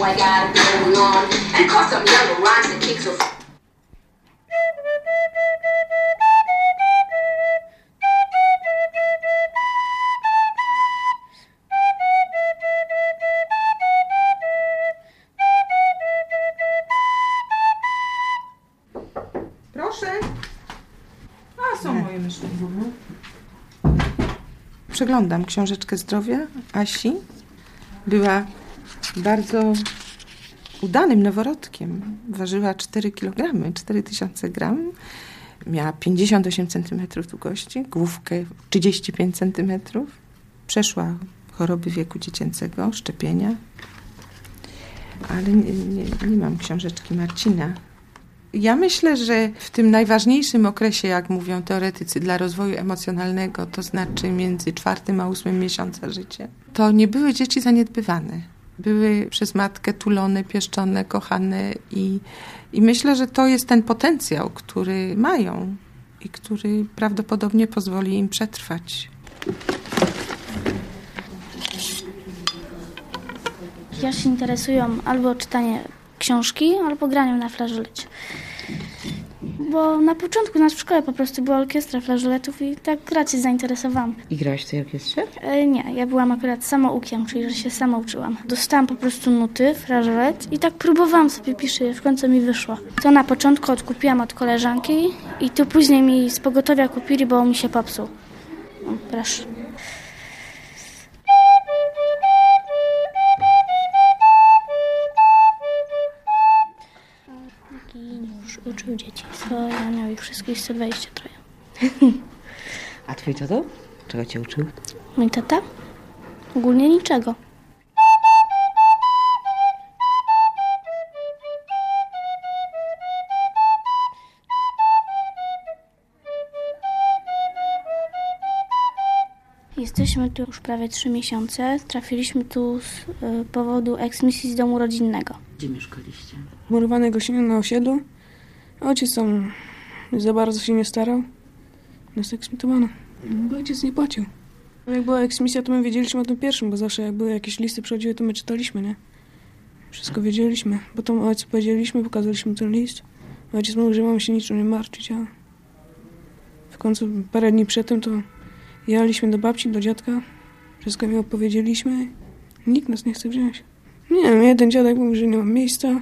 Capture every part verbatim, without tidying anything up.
I got going on. And cause some yellow rhymes and kicks of... Proszę. A, są moje myśli. Przeglądam książeczkę zdrowia Asi. Była bardzo udanym noworodkiem. Ważyła cztery kilogramy, cztery tysiące gram. Miała pięćdziesiąt osiem centymetrów długości, główkę trzydzieści pięć centymetrów. Przeszła choroby wieku dziecięcego, szczepienia. Ale nie, nie, nie mam książeczki Marcina. Ja myślę, że w tym najważniejszym okresie, jak mówią teoretycy, dla rozwoju emocjonalnego, to znaczy między czwartym a ósmym miesiąca życia, to nie były dzieci zaniedbywane. Były przez matkę tulone, pieszczone, kochane i, i myślę, że to jest ten potencjał, który mają i który prawdopodobnie pozwoli im przetrwać. Ja się interesują albo czytanie książki, albo graniem na flażolecie. Bo na początku nas w szkole po prostu była orkiestra flażoletów i tak grać się zainteresowałam. I grałaś w tej orkiestrze? E, nie, ja byłam akurat samoukiem, czyli że się sama uczyłam. Dostałam po prostu nuty, flażolet i tak próbowałam sobie pisać, w końcu mi wyszło. To na początku odkupiłam od koleżanki i tu później mi z pogotowia kupili, bo mi się popsuł. O, proszę. Już uczył dzieci, ja miał ich wszystkich sto dwadzieścia trzy. A twój tato? Czego cię uczył? Mój tata? Ogólnie niczego. Jesteśmy tu już prawie trzy miesiące. Trafiliśmy tu z y, powodu eksmisji z domu rodzinnego. Gdzie mieszkaliście? W murowanej gościnie na osiedlu. Ojciec tam za bardzo się nie starał. Nas eksmitowano. Bo ojciec nie płacił. Jak była eksmisja, to my wiedzieliśmy o tym pierwszym, bo zawsze jak były jakieś listy przychodziły, to my czytaliśmy, nie? Wszystko wiedzieliśmy. Potem ojcu powiedzieliśmy, pokazaliśmy ten list. Ojciec mówił, że mamy się niczym nie martwić, a w końcu parę dni przedtem to jechaliśmy do babci, do dziadka. Wszystko mi opowiedzieliśmy. Nikt nas nie chce wziąć. Nie wiem, jeden dziadek mówi, że nie mam miejsca.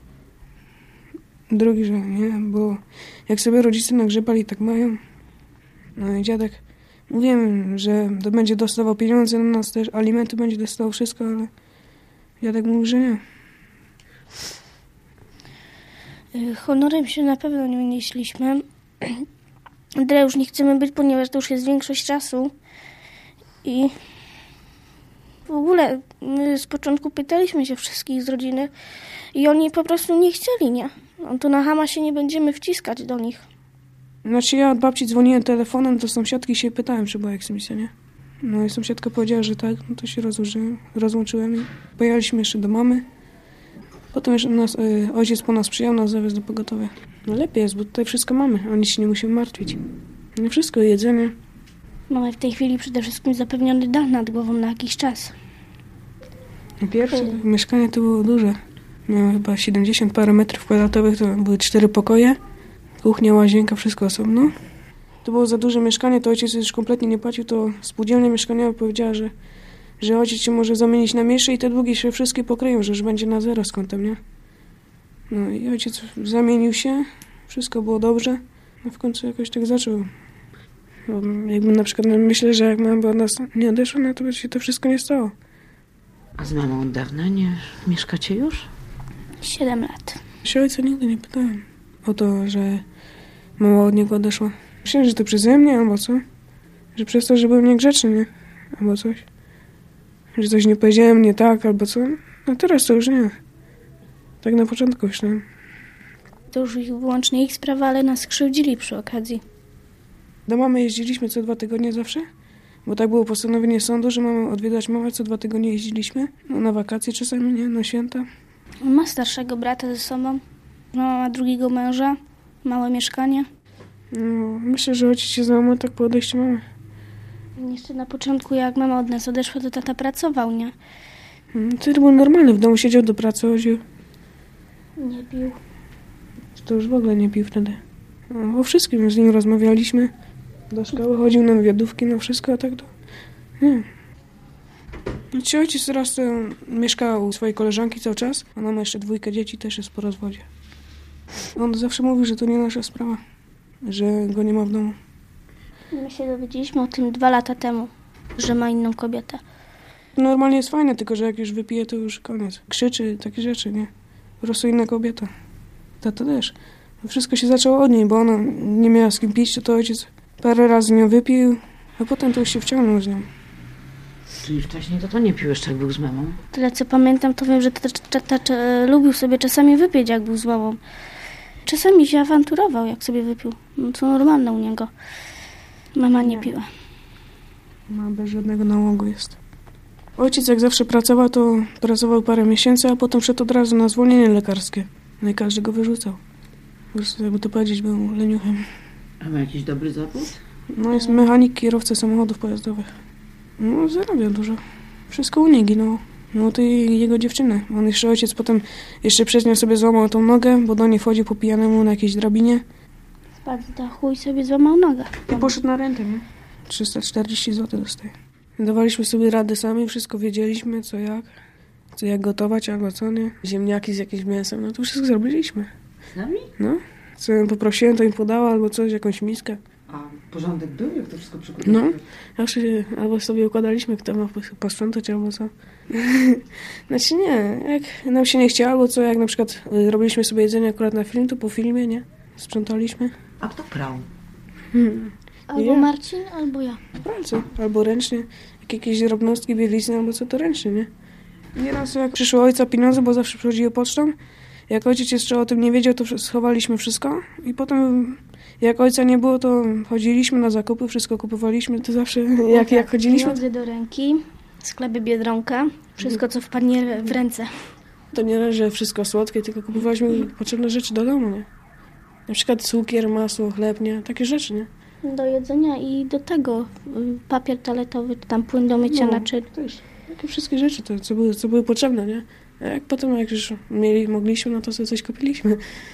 Drugi, że nie, bo jak sobie rodzice nagrzebali, tak mają. No i dziadek, mówiłem, że to będzie dostawał pieniądze na nas też, alimenty będzie dostawał, wszystko, ale dziadek mówi, że nie. Honorem się na pewno nie unieśliśmy. Ale już nie chcemy być, ponieważ to już jest większość czasu. I w ogóle my z początku pytaliśmy się wszystkich z rodziny i oni po prostu nie chcieli, nie? No to na chama się nie będziemy wciskać do nich. Znaczy ja od babci dzwoniłem telefonem do sąsiadki i się pytałem, czy była eksmisja, nie? No i sąsiadka powiedziała, że tak, no to się rozłożyłem, rozłączyłem i pojechaliśmy jeszcze do mamy. Potem jeszcze nas, y, ojciec po nas przyjechał, nas zawiózł do pogotowia. No lepiej jest, bo tutaj wszystko mamy, oni się nie muszą martwić. No wszystko, jedzenie. Mamy w tej chwili przede wszystkim zapewniony dach nad głową na jakiś czas. Pierwsze hmm. mieszkanie to było duże. Miało chyba siedemdziesiąt parę metrów kwadratowych, to były cztery pokoje. Kuchnia, łazienka, wszystko osobno. To było za duże mieszkanie, to ojciec już kompletnie nie płacił, to spółdzielnia mieszkaniowa powiedziała, że, że ojciec się może zamienić na mniejsze i te długi się wszystkie pokryją, że już będzie na zero z kątem, nie? No i ojciec zamienił się, wszystko było dobrze, a w końcu jakoś tak zaczął. Bo jakby na przykład myślę, że jak mama by od nas nie odeszła, no to by się to wszystko nie stało. A z mamą od dawna nie mieszkacie już? Siedem lat. Się ojca nigdy nie pytałem o to, że mama od niego odeszła. Myślałem, że to przeze mnie albo co? Że przez to, że byłem niegrzeczny, nie? Albo coś. Że coś nie powiedziałem nie tak albo co? A teraz to już nie. Tak na początku myślałem. To już ich, wyłącznie ich sprawa, ale nas skrzywdzili przy okazji. Do mamy jeździliśmy co dwa tygodnie zawsze, bo tak było postanowienie sądu, że mamy odwiedzać mamę, co dwa tygodnie jeździliśmy. No, na wakacje czasami, nie? Na święta. On ma starszego brata ze sobą, mama ma drugiego męża, małe mieszkanie. No, myślę, że ojciec się załamał tak po odejściu mamy. Jeszcze na początku, jak mama od nas odeszła, to tata pracował, nie? Wtedy był normalny, w domu siedział, do pracy chodził. Nie pił. To już w ogóle nie pił wtedy. No, o wszystkim z nim rozmawialiśmy. Do szkoły chodził na wywiadówki, na wszystko, a tak to... Nie. Ci ojciec teraz to mieszka u swojej koleżanki cały czas. Ona ma jeszcze dwójkę dzieci, też jest po rozwodzie. On zawsze mówił, że to nie nasza sprawa, że go nie ma w domu. My się dowiedzieliśmy o tym dwa lata temu, że ma inną kobietę. Normalnie jest fajne, tylko że jak już wypije, to już koniec. Krzyczy, takie rzeczy, nie? Po prostu inna kobieta. Tata też. Wszystko się zaczęło od niej, bo ona nie miała z kim pić, to, to ojciec parę razy z nią wypił, a potem to już się wciągnął z nią. Czyli wcześniej to to nie pił jeszcze, jak był z mamą? Tyle co pamiętam, to wiem, że tata lubił sobie czasami wypić, jak był z mamą. Czasami się awanturował, jak sobie wypił. No to normalne u niego. Mama nie piła. Ma bez żadnego nałogu jest. Ojciec jak zawsze pracował, to pracował parę miesięcy, a potem szedł od razu na zwolnienie lekarskie. No i każdy go wyrzucał. Po prostu, jakby to powiedzieć, był leniuchem. A ma jakiś dobry zawód? No jest mechanik, kierowca samochodów pojazdowych. No zarabia dużo. Wszystko u niej ginęło. No to i jego dziewczyny. On jeszcze ojciec potem jeszcze przez nią sobie złamał tą nogę, bo do niej wchodził po pijanemu na jakiejś drabinie. Spadł z dachu i sobie złamał nogę. I poszedł na rentę, nie? trzysta czterdzieści złotych dostaje. Dawaliśmy sobie radę sami, wszystko wiedzieliśmy, co jak. Co jak gotować, albo co nie. Ziemniaki z jakimś mięsem, no to wszystko zrobiliśmy. Z nami? No. Co poprosiłem, to im podała, albo coś, jakąś miskę. A porządek był, jak to wszystko przygotowało? No. Zawsze albo sobie układaliśmy, kto ma posprzątać, albo co. Znaczy nie, jak nam się nie chciało, albo co, jak na przykład robiliśmy sobie jedzenie akurat na film, to po filmie, nie? Sprzątaliśmy. A kto prał? Hmm. Albo Ja. Marcin, albo ja. W pralce, albo ręcznie. Jak jakieś drobnostki, bielizny, albo co, to ręcznie, nie? Nieraz jak przyszło ojca pieniądze, bo zawsze przychodziły pocztą, jak ojciec jeszcze o tym nie wiedział, to schowaliśmy wszystko i potem jak ojca nie było, to chodziliśmy na zakupy, wszystko kupowaliśmy, to zawsze jak, jak chodziliśmy, Pieniądze do ręki, sklepy Biedronka, wszystko co wpadnie w ręce. to nie raz, że wszystko słodkie, tylko kupowaliśmy potrzebne rzeczy do domu, nie? Na przykład cukier, masło, chleb, nie? Takie rzeczy, nie? Do jedzenia i do tego y, papier toaletowy, czy tam płyn do mycia No, naczyń. też. Takie wszystkie rzeczy, to, co, były, co były potrzebne, nie? A jak potem, jak już mieli, mogliśmy, no to sobie coś kupiliśmy.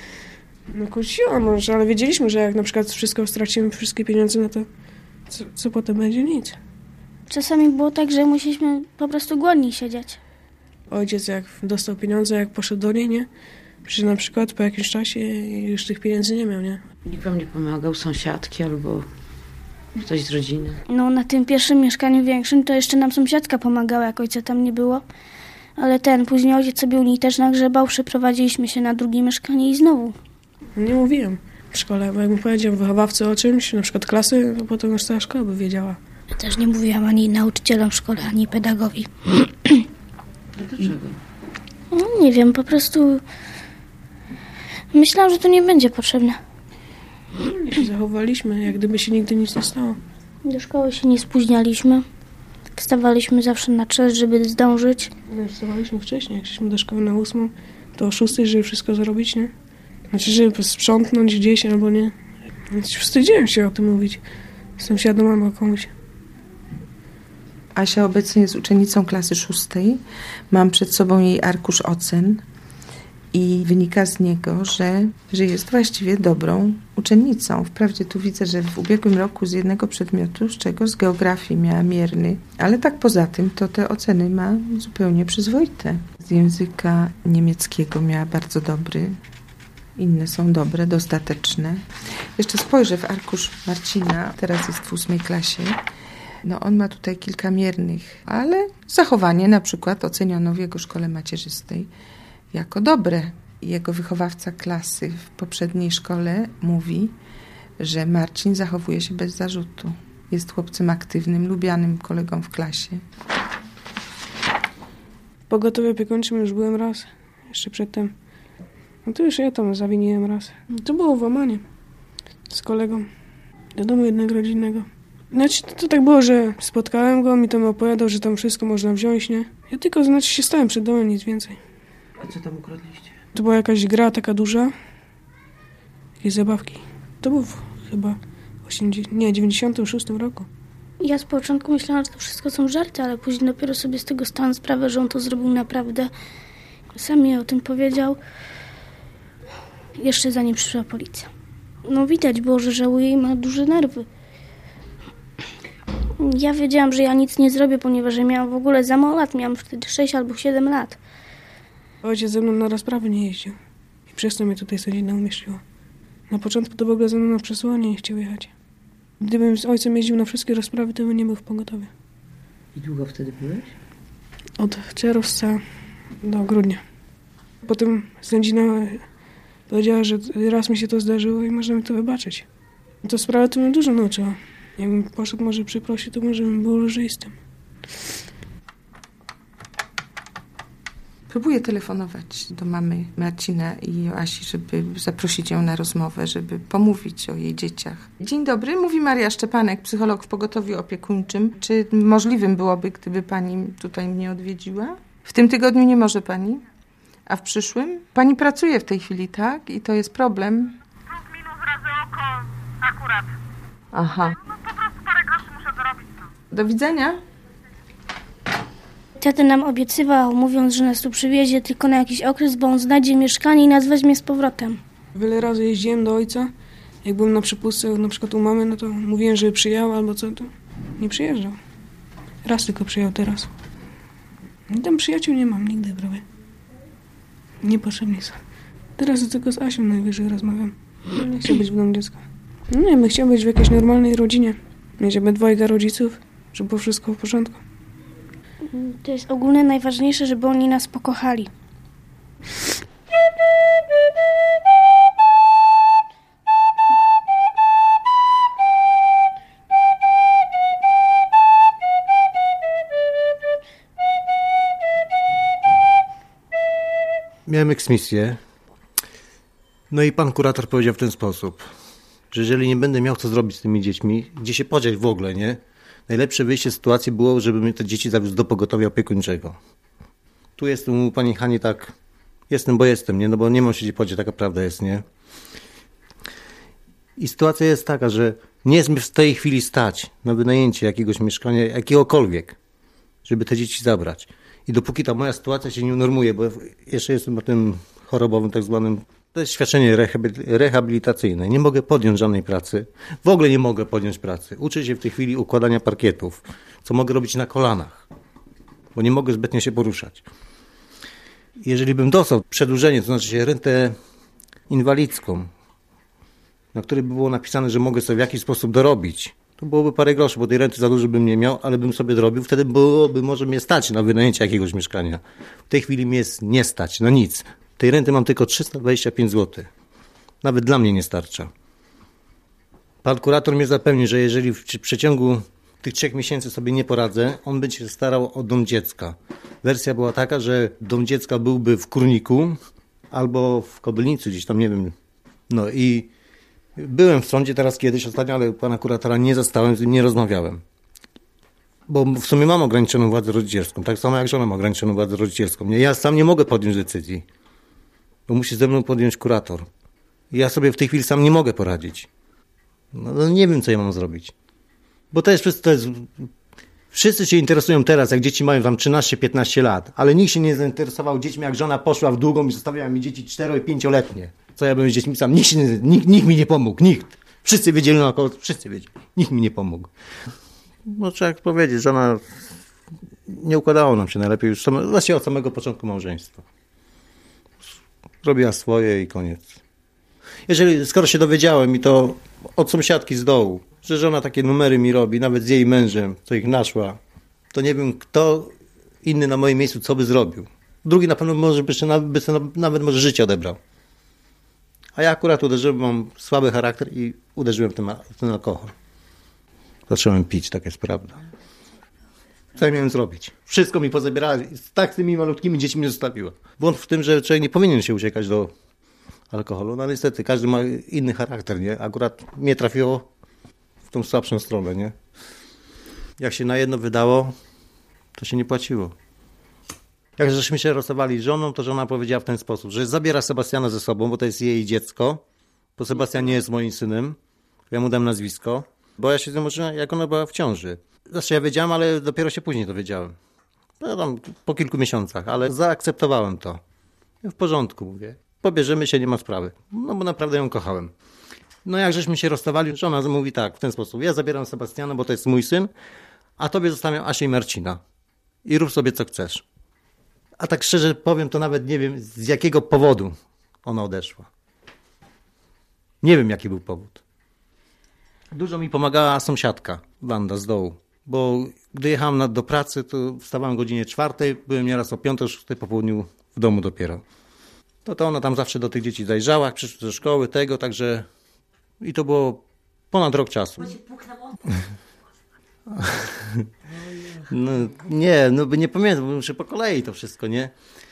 No kusiło może, ale wiedzieliśmy, że jak na przykład wszystko stracimy, wszystkie pieniądze, no to co, co potem będzie? Nic. Czasami było tak, że musieliśmy po prostu głodni siedzieć. Ojciec jak dostał pieniądze, jak poszedł do niej, nie? Że na przykład po jakimś czasie już tych pieniędzy nie miał, nie? Nikt wam nie pomagał, sąsiadki albo ktoś z rodziny? No na tym pierwszym mieszkaniu większym to jeszcze nam sąsiadka pomagała, jak ojca tam nie było. Ale ten, później ojciec sobie u niej też nagrzebał, przeprowadziliśmy się na drugie mieszkanie i znowu. Nie mówiłem w szkole, bo jakbym powiedział wychowawcy o czymś, na przykład klasy, to potem już cała szkoła by wiedziała. Ja też nie mówiłam ani nauczycielom w szkole, ani pedagogowi. A dlaczego? No nie wiem, po prostu myślałam, że to nie będzie potrzebne. Jak się zachowaliśmy, jak gdyby się nigdy nic nie stało. Do szkoły się nie spóźnialiśmy. Wstawaliśmy zawsze na czas, żeby zdążyć. No, wstawaliśmy wcześniej, jak szliśmy do szkoły na ósmą, to o szóstej, żeby wszystko zrobić, nie? Znaczy, żeby sprzątnąć gdzieś albo nie. Więc wstydziłem się o tym mówić z sąsiadem albo komuś. Asia obecnie jest uczennicą klasy szóstej. Mam przed sobą jej arkusz ocen i wynika z niego, że, że jest właściwie dobrą uczennicą. Wprawdzie tu widzę, że w ubiegłym roku z jednego przedmiotu, z czego z geografii miała mierny, ale tak poza tym to te oceny ma zupełnie przyzwoite. Z języka niemieckiego miała bardzo dobry, inne są dobre, dostateczne. Jeszcze spojrzę w arkusz Marcina, teraz jest w ósmej klasie. No on ma tutaj kilka miernych, ale zachowanie na przykład oceniono w jego szkole macierzystej jako dobre. Jego wychowawca klasy w poprzedniej szkole mówi, że Marcin zachowuje się bez zarzutu. Jest chłopcem aktywnym, lubianym kolegą w klasie. W pogotowie opiekuńczym już byłem raz, jeszcze przedtem. No to już ja tam zawiniłem raz. To było włamanie z kolegą do domu jednego rodzinnego. Znaczy to, to tak było, że spotkałem go, mi tam opowiadał, że tam wszystko można wziąć, nie? Ja tylko, znaczy się stałem przed domem, nic więcej. A co tam ukradliście? To była jakaś gra taka duża, jakieś zabawki. To był w, chyba w osiemdziesiątym, nie, dziewięćdziesiątym szóstym roku. Ja z początku myślałam, że to wszystko są żarty, ale później dopiero sobie z tego zdałam sprawę, że on to zrobił naprawdę. Sam mi o tym powiedział, jeszcze zanim przyszła policja. No widać było, że żałuje i ma duże nerwy. Ja wiedziałam, że ja nic nie zrobię, ponieważ ja miałam w ogóle za mało lat. Miałam wtedy sześć albo siedem lat. Ojciec ze mną na rozprawy nie jeździł. I przez to mnie tutaj sądzina umieściła. Na początku to w ogóle ze mną na przesłanie nie chciał jechać. Gdybym z ojcem jeździł na wszystkie rozprawy, to bym nie był w pogotowie. I długo wtedy byłeś? Od czerwca do grudnia. Potem sędzina powiedziała, że raz mi się to zdarzyło i można mi to wybaczyć. To sprawa to mnie dużo nauczyła. Jakbym poszedł może przeprosić, to może bym był lżejstym. Próbuję telefonować do mamy Marcina i Joasi, żeby zaprosić ją na rozmowę, żeby pomówić o jej dzieciach. Dzień dobry, mówi Maria Szczepanek, psycholog w pogotowiu opiekuńczym. Czy możliwym byłoby, gdyby pani tutaj mnie odwiedziła? W tym tygodniu nie może pani? A w przyszłym? Pani pracuje w tej chwili, tak? I to jest problem? Plus minus razy oko akurat. Aha. No po prostu parę groszy muszę dorobić. No. Do widzenia. Tata nam obiecywał, mówiąc, że nas tu przywiezie tylko na jakiś okres, bo on znajdzie mieszkanie i nas weźmie z powrotem. Wiele razy jeździłem do ojca. Jak byłem na przepustce, na przykład u mamy, no to mówiłem, że przyjechał albo co, to nie przyjeżdżał. Raz tylko przyjechał teraz. I tam przyjaciół nie mam nigdy prawie. Niepotrzebnie są. Teraz tylko z Asią najwyżej rozmawiam. Nie chcę być w domu dziecka. No nie, bym chciał być w jakiejś normalnej rodzinie. Mieć obydwojga rodziców, żeby było wszystko w porządku. To jest ogólnie najważniejsze, żeby oni nas pokochali. Miałem eksmisję. No i pan kurator powiedział w ten sposób, że jeżeli nie będę miał co zrobić z tymi dziećmi, gdzie się podziać w ogóle, nie? Najlepsze wyjście z sytuacji było, żeby mnie te dzieci zawiózł do pogotowia opiekuńczego. Tu jestem u pani Hani tak, jestem, bo jestem, nie? No bo nie mam się gdzie podziać, taka prawda jest, nie? I sytuacja jest taka, że nie jest mi w tej chwili stać na wynajęcie jakiegoś mieszkania, jakiegokolwiek, żeby te dzieci zabrać. I dopóki ta moja sytuacja się nie unormuje, bo jeszcze jestem na tym chorobowym tak zwanym, to jest świadczenie rehabilitacyjne. Nie mogę podjąć żadnej pracy. W ogóle nie mogę podjąć pracy. Uczę się w tej chwili układania parkietów, co mogę robić na kolanach, bo nie mogę zbytnio się poruszać. Jeżeli bym dostał przedłużenie, to znaczy się rentę inwalidzką, na której by było napisane, że mogę sobie w jakiś sposób dorobić, to byłoby parę groszy, bo tej renty za dużo bym nie miał, ale bym sobie dorobił. Wtedy byłoby może mnie stać na wynajęcie jakiegoś mieszkania. W tej chwili mnie jest nie stać na nic. Tej renty mam tylko trzysta dwadzieścia pięć złotych. Nawet dla mnie nie starcza. Pan kurator mnie zapewnił, że jeżeli w przeciągu tych trzech miesięcy sobie nie poradzę, on będzie się starał o dom dziecka. Wersja była taka, że dom dziecka byłby w Kurniku albo w Kobylnicy, gdzieś tam, nie wiem. No i byłem w sądzie teraz kiedyś ostatnio, ale pana kuratora nie zastałem, z nim nie rozmawiałem. Bo w sumie mam ograniczoną władzę rodzicielską, tak samo jak żona ma ograniczoną władzę rodzicielską. Ja sam nie mogę podjąć decyzji, bo musi ze mną podjąć kurator. Ja sobie w tej chwili sam nie mogę poradzić. No, no nie wiem, co ja mam zrobić. Bo to jest wszystko, to jest... Wszyscy się interesują teraz, jak dzieci mają tam trzynaście piętnaście lat, ale nikt się nie zainteresował dziećmi, jak żona poszła w długą i zostawiała mi dzieci cztero i pięcioletnie. Co ja bym z dziećmi sam? Nikt, się nie, nikt, nikt mi nie pomógł, nikt. Wszyscy wiedzieli naokoło, wszyscy wiedzieli. Nikt mi nie pomógł. No trzeba powiedzieć, żona nie układało nam się najlepiej już same, właściwie od samego początku małżeństwa. Robiła swoje i koniec. Jeżeli, skoro się dowiedziałem i to od sąsiadki z dołu, że żona takie numery mi robi, nawet z jej mężem, co ich naszła, to nie wiem, kto inny na moim miejscu co by zrobił. Drugi na pewno może by się nawet, by sobie nawet może życie odebrał. A ja akurat uderzyłem, mam słaby charakter i uderzyłem w ten, w ten alkohol. Zacząłem pić, tak jest prawda. Co ja miałem zrobić? Wszystko mi pozabierała, tak z tymi malutkimi dziećmi mnie zostawiła. Błąd w tym, że człowiek nie powinien się uciekać do alkoholu, no ale niestety każdy ma inny charakter, nie? Akurat mnie trafiło w tą słabszą stronę, nie? Jak się na jedno wydało, to się nie płaciło. Jak żeśmy się rozstawali z żoną, to żona powiedziała w ten sposób, że zabiera Sebastiana ze sobą, bo to jest jej dziecko, bo Sebastian nie jest moim synem, ja mu dam nazwisko Bo ja się zobaczyłem, jak ona była w ciąży. Znaczy ja wiedziałem, ale dopiero się później dowiedziałem. No, tam po kilku miesiącach, ale zaakceptowałem to. W porządku, mówię. Pobierzemy się, nie ma sprawy. No bo naprawdę ją kochałem. No jak żeśmy się rozstawali, żona mówi tak, w ten sposób. Ja zabieram Sebastiana, bo to jest mój syn, a tobie zostawiam Asię i Marcina. I rób sobie co chcesz. A tak szczerze powiem, to nawet nie wiem, z jakiego powodu ona odeszła. Nie wiem, jaki był powód. Dużo mi pomagała sąsiadka, Wanda z dołu. Bo gdy jechałem na, do pracy, to wstawałem o godzinie czwartej, byłem nieraz o piątej, szóstej po południu w domu dopiero. To to ona tam zawsze do tych dzieci zajrzała, przyszły do szkoły, tego, także... I to było ponad rok czasu. No, nie, no by nie pamiętam, bo muszę po kolei to wszystko, nie?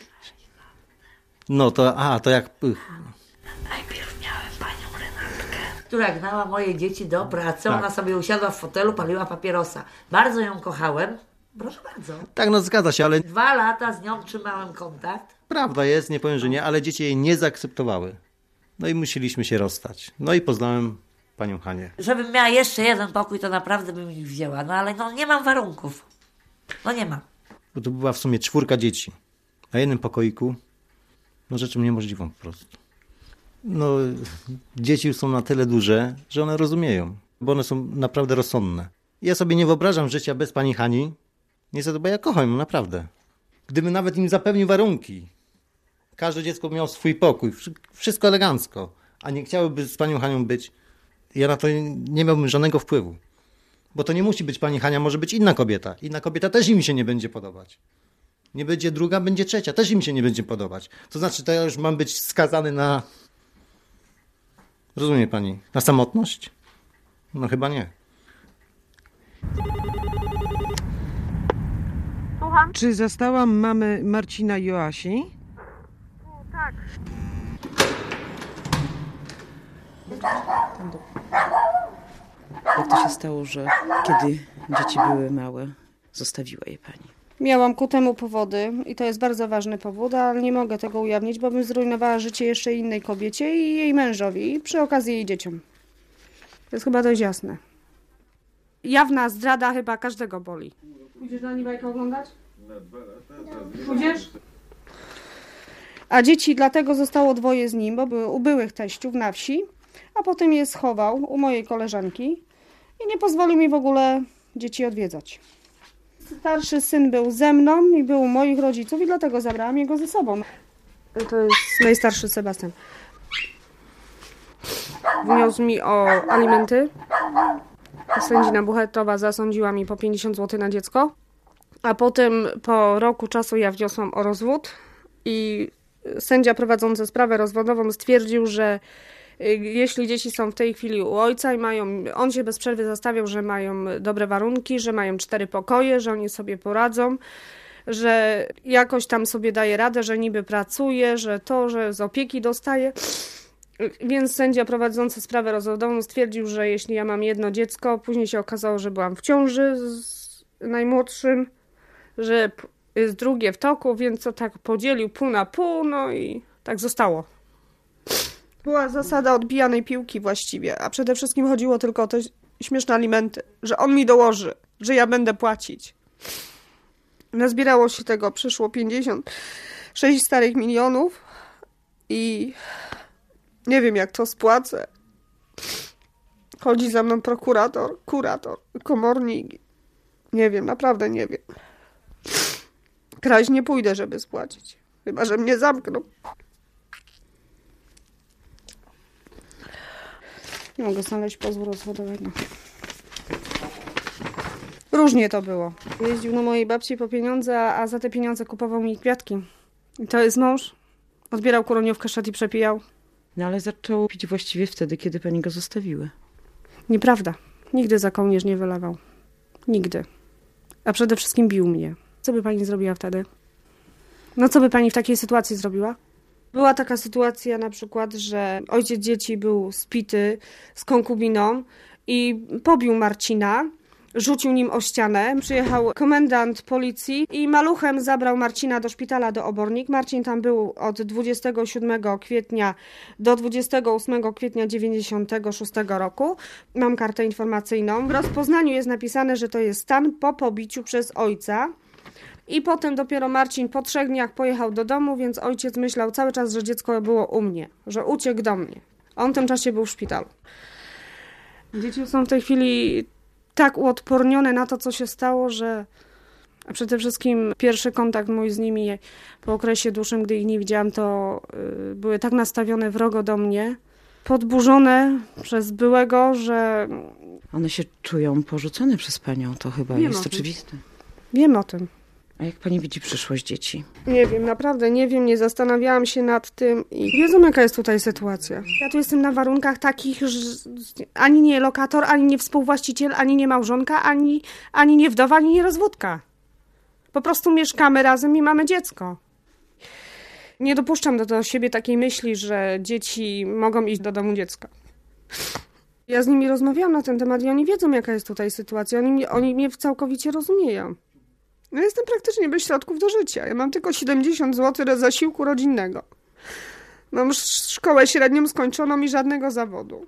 No to, a, to jak... Najpierw miałem panią Renatkę, która gnała moje dzieci do pracy. Tak. Ona sobie usiadła w fotelu, paliła papierosa. Bardzo ją kochałem. Proszę bardzo. Tak, no zgadza się, ale... Dwa lata z nią trzymałem kontakt. Prawda jest, nie powiem, że nie, ale dzieci jej nie zaakceptowały. No i musieliśmy się rozstać. No i poznałem panią Hanię. Żebym miała jeszcze jeden pokój, to naprawdę bym ich wzięła. No ale no nie mam warunków. No nie mam. Bo to była w sumie czwórka dzieci. Na jednym pokoiku. No rzeczą niemożliwą po prostu. No dzieci już są na tyle duże, że one rozumieją. Bo one są naprawdę rozsądne. Ja sobie nie wyobrażam życia bez pani Hani. Niestety, bo ja kocham ją naprawdę. Gdybym nawet im zapewnił warunki. Każde dziecko miało swój pokój. Wszystko elegancko. A nie chciałyby z panią Hanią być. Ja na to nie miałbym żadnego wpływu. Bo to nie musi być pani Hania, może być inna kobieta. Inna kobieta też im się nie będzie podobać. Nie będzie druga, będzie trzecia. Też im się nie będzie podobać. To znaczy, to ja już mam być skazany na... Rozumie pani? Na samotność? No chyba nie. Słucham? Czy zastałam mamę Marcina i Joasi? O, tak. Jak to się stało, że kiedy dzieci były małe, zostawiła je pani? Miałam ku temu powody i to jest bardzo ważny powód, ale nie mogę tego ujawnić, bo bym zrujnowała życie jeszcze innej kobiecie i jej mężowi, i przy okazji jej dzieciom. To jest chyba dość jasne. Jawna zdrada chyba każdego boli. Pójdziesz na nim bajkę oglądać? Pójdziesz? A dzieci dlatego zostało dwoje z nim, bo były u byłych teściów na wsi, a potem je schował u mojej koleżanki i nie pozwolił mi w ogóle dzieci odwiedzać. Starszy syn był ze mną i był u moich rodziców i dlatego zabrałam jego ze sobą. To jest najstarszy Sebastian. Wniósł mi o alimenty. Sędzina Buchetowa zasądziła mi po pięćdziesiąt złotych na dziecko. A potem po roku czasu ja wniosłam o rozwód i sędzia prowadzący sprawę rozwodową stwierdził, że jeśli dzieci są w tej chwili u ojca i mają, on się bez przerwy zastawiał, że mają dobre warunki, że mają cztery pokoje, że oni sobie poradzą, że jakoś tam sobie daje radę, że niby pracuje, że to, że z opieki dostaje. Więc sędzia prowadzący sprawę rozwodową stwierdził, że jeśli ja mam jedno dziecko, później się okazało, że byłam w ciąży z najmłodszym, że jest drugie w toku, więc to tak podzielił pół na pół, no i tak zostało. Była zasada odbijanej piłki właściwie, a przede wszystkim chodziło tylko o te śmieszne alimenty, że on mi dołoży, że ja będę płacić. Nazbierało się tego, przyszło pięćdziesiąt sześć starych milionów i nie wiem, jak to spłacę. Chodzi za mną prokurator, kurator, komornik. Nie wiem, naprawdę nie wiem. Kraść nie pójdę, żeby spłacić. Chyba że mnie zamkną. Nie mogę znaleźć pozwu rozwodowego. Różnie to było. Jeździł na mojej babci po pieniądze, a za te pieniądze kupował mi kwiatki. I to jest mąż. Odbierał kuroniówkę, szedł i przepijał. No ale zaczął pić właściwie wtedy, kiedy pani go zostawiły. Nieprawda. Nigdy za kołnierz nie wylewał. Nigdy. A przede wszystkim bił mnie. Co by pani zrobiła wtedy? No co by pani w takiej sytuacji zrobiła? Była taka sytuacja na przykład, że ojciec dzieci był spity z konkubiną i pobił Marcina, rzucił nim o ścianę. Przyjechał komendant policji i maluchem zabrał Marcina do szpitala do Obornik. Marcin tam był od dwudziestego siódmego kwietnia do dwudziestego ósmego kwietnia dziewięćdziesiątego szóstego roku. Mam kartę informacyjną. W rozpoznaniu jest napisane, że to jest stan po pobiciu przez ojca. I potem dopiero Marcin po trzech dniach pojechał do domu, więc ojciec myślał cały czas, że dziecko było u mnie, że uciekł do mnie. On w tym czasie był w szpitalu. Dzieci są w tej chwili tak uodpornione na to, co się stało, że a przede wszystkim pierwszy kontakt mój z nimi po okresie dłuższym, gdy ich nie widziałam, to y, były tak nastawione wrogo do mnie, podburzone przez byłego, że... One się czują porzucone przez panią, to chyba Wiem jest o tym. oczywiste. Wiem o tym. A jak pani widzi przyszłość dzieci? Nie wiem, naprawdę nie wiem, nie zastanawiałam się nad tym i wiedzą, jaka jest tutaj sytuacja. Ja tu jestem na warunkach takich, że ani nie lokator, ani nie współwłaściciel, ani nie małżonka, ani, ani nie wdowa, ani nie rozwódka. Po prostu mieszkamy razem i mamy dziecko. Nie dopuszczam do, do siebie takiej myśli, że dzieci mogą iść do domu dziecka. Ja z nimi rozmawiałam na ten temat i oni wiedzą, jaka jest tutaj sytuacja. Oni mnie, oni mnie całkowicie rozumieją. Ja jestem praktycznie bez środków do życia. Ja mam tylko siedemdziesiąt złotych zasiłku rodzinnego. Mam sz- szkołę średnią skończoną i żadnego zawodu.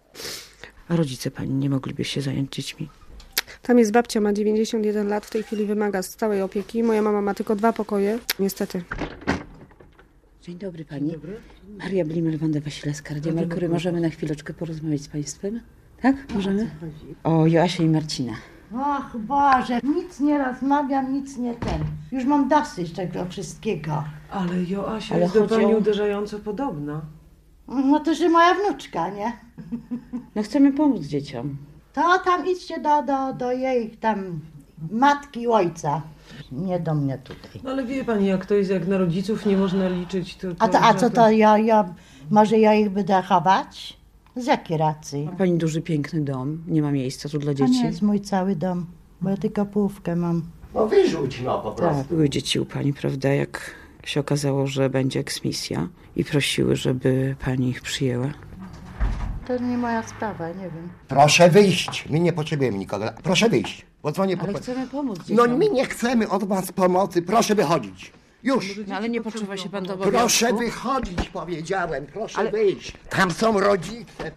A rodzice pani nie mogliby się zająć dziećmi? Tam jest babcia, ma dziewięćdziesiąt jeden lat, w tej chwili wymaga stałej opieki. Moja mama ma tylko dwa pokoje, niestety. Dzień dobry pani. Dzień dobry. Maria Blimel, Wanda Wasilewska, Radio Merkury. Możemy na chwileczkę porozmawiać z państwem? Tak? Możemy? O Joasię i Marcina. Och Boże, nic nie rozmawiam, nic nie ten. Już mam dosyć tego wszystkiego. Ale Joasia Ale jest do pani o- uderzająco podobna. No to, że moja wnuczka, nie? No chcemy pomóc dzieciom. To tam idźcie do, do, do jej tam matki i ojca. Nie do mnie tutaj. No ale wie pani, jak to jest, jak na rodziców nie można liczyć, to... to A, to, a co żaden- to ja, ja, może ja ich będę chować? Z jakiej racji? Ma pani duży, piękny dom. Nie ma miejsca tu dla To dzieci. nie jest mój cały dom, bo ja tylko połówkę mam. No wyrzuć no po prostu. Tak, były dzieci u pani, prawda, jak się okazało, że będzie eksmisja i prosiły, żeby pani ich przyjęła. To nie moja sprawa, nie wiem. Proszę wyjść. My nie potrzebujemy nikogo. Proszę wyjść. Bo dzwonię po... Ale chcemy pomóc No dzieciom. my nie chcemy od was pomocy. Proszę wychodzić. Już. No ale nie poczuwa się pan do obowiązku? Proszę wychodzić, powiedziałem. Proszę Ale- wyjść. Tam są rodzice.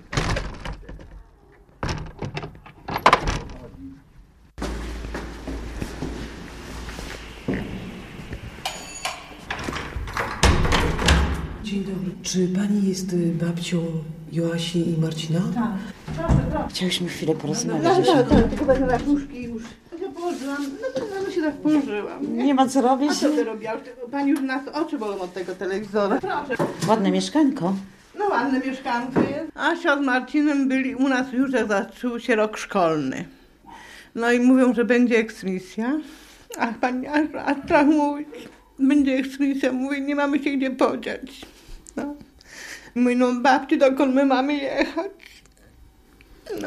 Dzień dobry. Czy pani jest y, babcią Joasi i Marcina? Tak. Chciałyśmy chwilę porozmawiać. No, Jasiu. tak, tak, tylko wezmę na puszki już. Ja położyłam, no to no, się tak położyłam. Nie ma co robić? A co ty robiłaś? Pani już nas oczy bolą od tego telewizora. Proszę. Ładne mieszkanko. No ładne mieszkanko jest. Asia z Marcinem byli u nas już, jak zaczął się rok szkolny. No i mówią, że będzie eksmisja. Ach, pani Asza, a strach mówić. Będzie eksmisja, mówi, nie mamy się gdzie podziać. No. Mówi, no babci, dokąd my mamy jechać? No.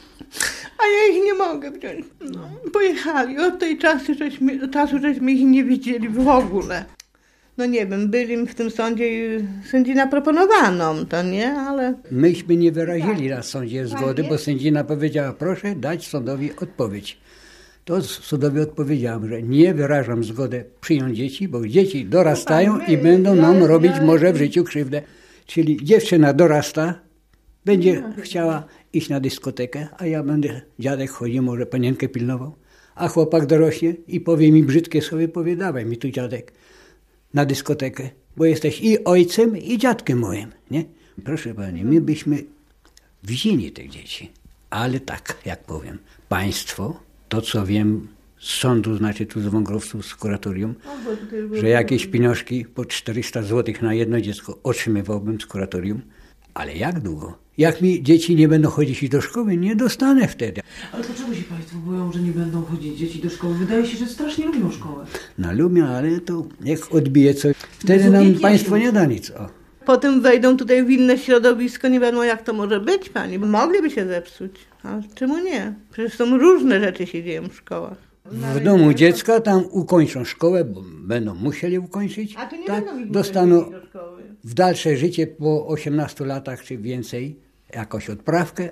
A ja ich nie mogę wziąć. No. Pojechali. Od tej czasu żeśmy, czasu żeśmy ich nie widzieli w ogóle. No nie wiem, byli w tym sądzie i sędzina proponowano to, nie? Ale... Myśmy nie wyrazili na sądzie zgody, bo sędzina powiedziała, proszę dać sądowi odpowiedź. To sądowi odpowiedziałem, że nie wyrażam zgody przyjąć dzieci, bo dzieci dorastają i będą nam robić może w życiu krzywdę. Czyli dziewczyna dorasta, będzie chciała iść na dyskotekę, a ja będę, dziadek chodzi, może panienkę pilnował, a chłopak dorośnie i powie mi brzydkie sobie, powie, dawaj mi tu dziadek na dyskotekę, bo jesteś i ojcem, i dziadkiem moim, nie? Proszę pani, my byśmy wzięli tych dzieci, ale tak, jak powiem, państwo, to co wiem z sądu, znaczy tu z Wągrowców, z kuratorium, że jakieś pieniążki po czterysta złotych na jedno dziecko otrzymywałbym z kuratorium, ale jak długo? Jak mi dzieci nie będą chodzić do szkoły, nie dostanę wtedy. Ale dlaczego się państwo boją, że nie będą chodzić dzieci do szkoły? Wydaje się, że strasznie lubią szkołę. No lubię, ale to niech odbije coś. Wtedy nam państwo nie da nic. O. Potem wejdą tutaj w inne środowisko, nie wiadomo jak to może być, pani, bo mogliby się zepsuć. A czemu nie? Przecież są różne rzeczy się dzieją w szkołach. W domu dziecka tam ukończą szkołę, bo będą musieli ukończyć. A tu nie tak, będą ich dostaną do szkoły. w dalsze życie po osiemnastu latach czy więcej jakąś odprawkę,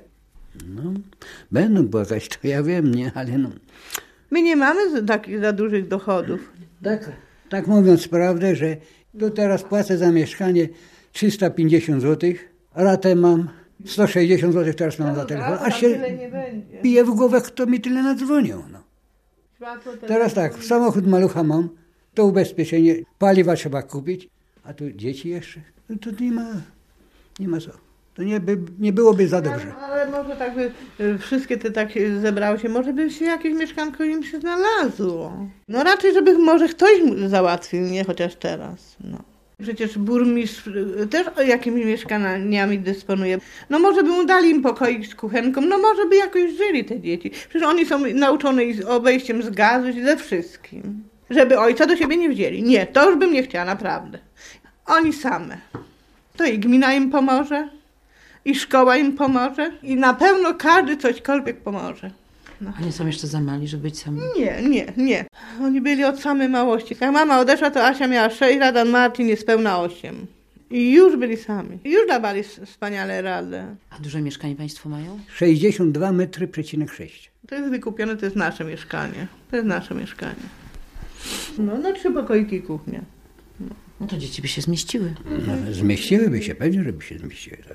No, będą płakać, to ja wiem, nie, ale no. My nie mamy takich za dużych dochodów. Tak, tak mówiąc prawdę, że to teraz płacę za mieszkanie trzysta pięćdziesiąt złotych, ratę mam sto sześćdziesiąt złotych, teraz mam za telefon, a się bije w głowę, kto mi tyle nadzwonił. No. Teraz tak, samochód malucha mam, to ubezpieczenie, paliwa trzeba kupić, a tu dzieci jeszcze, no to nie ma, nie ma co. To nie, by, nie byłoby za dobrze. Ale, ale może tak by wszystkie te tak zebrały się, może by się jakieś mieszkanko im się znalazło. No raczej, żeby może ktoś załatwił, nie chociaż teraz. No. Przecież burmistrz też jakimiś mieszkaniami dysponuje. No może by mu dali im pokoik z kuchenką, no może by jakoś żyli te dzieci. Przecież oni są nauczone z obejściem z gazu i ze wszystkim. Żeby ojca do siebie nie wzięli. Nie, to już bym nie chciała, naprawdę. Oni same. To i gmina im pomoże, i szkoła im pomoże, i na pewno każdy cośkolwiek pomoże. No. A nie są jeszcze za mali, żeby być sami? Nie, nie, nie. Oni byli od samej małości. Jak mama odeszła, to Asia miała sześć lat, a Martin niespełna osiem. I już byli sami. Już dawali wspaniale radę. A duże mieszkanie państwo mają? sześćdziesiąt dwa metry przecinek sześć. To jest wykupione, to jest nasze mieszkanie. To jest nasze mieszkanie. No, no trzy pokoiki i kuchnia. No. no to dzieci by się zmieściły. No, zmieściłyby się, pewnie, żeby się zmieściły. Tak.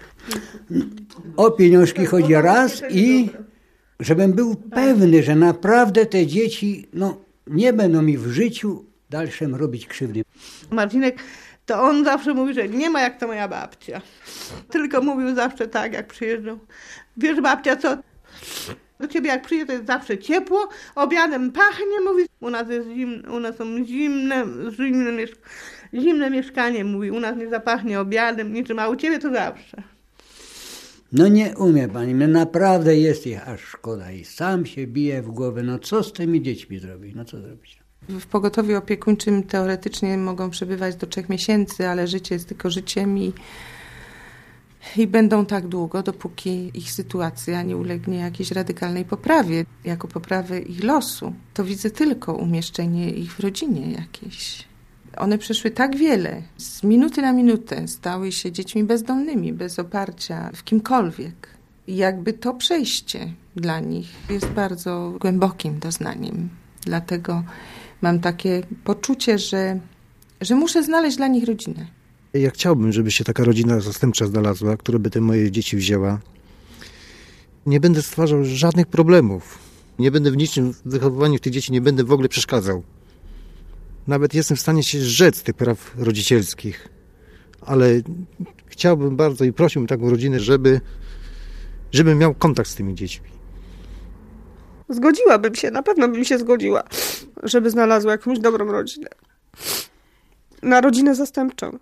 O pieniążki chodzi raz i żebym był pewny, że naprawdę te dzieci no, nie będą mi w życiu dalszym robić krzywdy. Marcinek, to on zawsze mówi, że nie ma jak to moja babcia. Tylko mówił zawsze tak, jak przyjeżdżał. Wiesz, babcia, co? Do ciebie jak przyjedzie, to jest zawsze ciepło, obiadem pachnie, mówi. U nas jest zimne, u nas są zimne, zimne, mieszk zimne mieszkanie, mówi. U nas nie zapachnie obiadem, niczym, a u ciebie to zawsze. No nie umie pani, no naprawdę jest ich aż szkoda i sam się bije w głowę, no co z tymi dziećmi zrobić, no co zrobić? W pogotowiu opiekuńczym teoretycznie mogą przebywać do trzech miesięcy, ale życie jest tylko życiem i, i będą tak długo, dopóki ich sytuacja nie ulegnie jakiejś radykalnej poprawie, jako poprawę ich losu. To widzę tylko umieszczenie ich w rodzinie jakiejś. One przeszły tak wiele, z minuty na minutę stały się dziećmi bezdomnymi, bez oparcia w kimkolwiek. I jakby to przejście dla nich jest bardzo głębokim doznaniem. Dlatego mam takie poczucie, że, że muszę znaleźć dla nich rodzinę. Ja chciałbym, żeby się taka rodzina zastępcza znalazła, która by te moje dzieci wzięła. Nie będę stwarzał żadnych problemów. Nie będę w niczym w wychowywaniu tych dzieci, nie będę w ogóle przeszkadzał. Nawet jestem w stanie się zrzec tych praw rodzicielskich, ale chciałbym bardzo i prosiłbym taką rodzinę, żeby, żeby miał kontakt z tymi dziećmi. Zgodziłabym się, na pewno bym się zgodziła, żeby znalazła jakąś dobrą rodzinę. Na rodzinę zastępczą.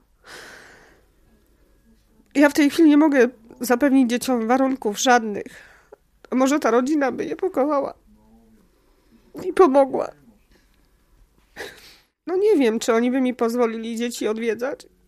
Ja w tej chwili nie mogę zapewnić dzieciom warunków żadnych. A może ta rodzina by je pokochała i pomogła. No nie wiem, czy oni by mi pozwolili dzieci odwiedzać.